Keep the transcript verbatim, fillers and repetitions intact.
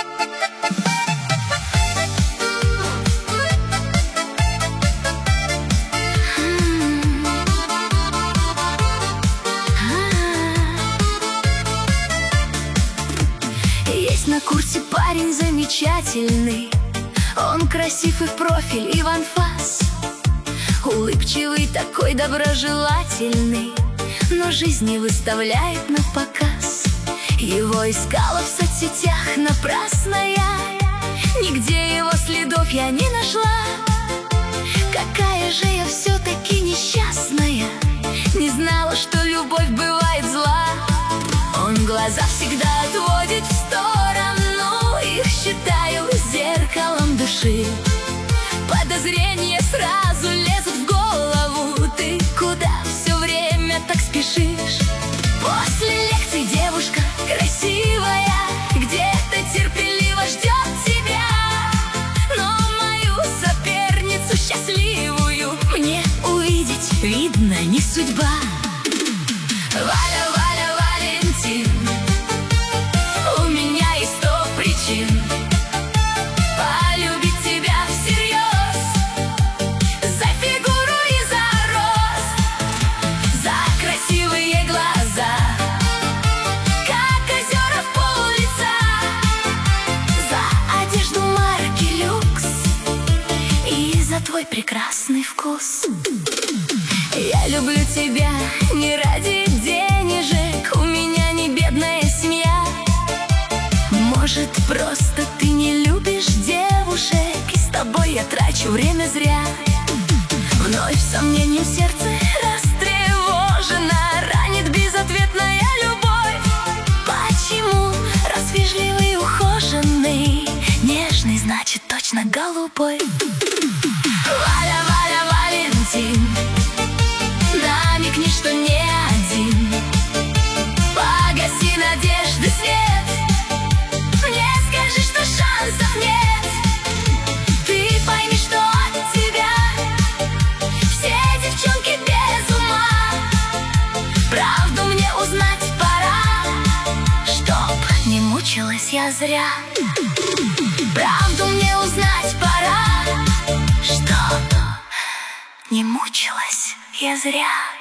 Есть на курсе парень замечательный. Он красив и в профиль, и в анфас. Улыбчивый, такой доброжелательный, но жизнь не выставляет на показ. Его искала в соцсетях напрасно я, нигде его следов я не нашла. Какая же я все-таки несчастная, не знала, что любовь бывает зла. Он глаза всегда отводит в сторону, их считаю зеркалом души. Подозрения сразу лезут в голову. Ты куда все время так спешишь? После лекций девушка красивая где-то терпеливо ждет тебя, но мою соперницу счастливую мне увидеть, видно, не судьба. Валя, Валя, Валентин, у меня есть сто причин полюбить тебя всерьез. За фигуру и за рост, за красивые глаза, как озера в пол лица, за одежду марки люкс и за твой прекрасный вкус. Я люблю тебя не ради денежек, у меня не бедная семья. Может, просто ты не любишь девушек, и с тобой я трачу время зря. Вновь сомнением сердце растревожено, ранит безответная любовь. Почему? Раз вежливый и ухоженный, нежный, значит точно голубой. Валя, Валя, Валентин, намекни, что не один, погаси надежды свет, мне скажи, что шансов нет. Ты пойми, что от тебя все девчонки без ума. Правду мне узнать пора, чтоб не мучилась я зря. Правду мне узнать пора, чтоб не мучилась я зря.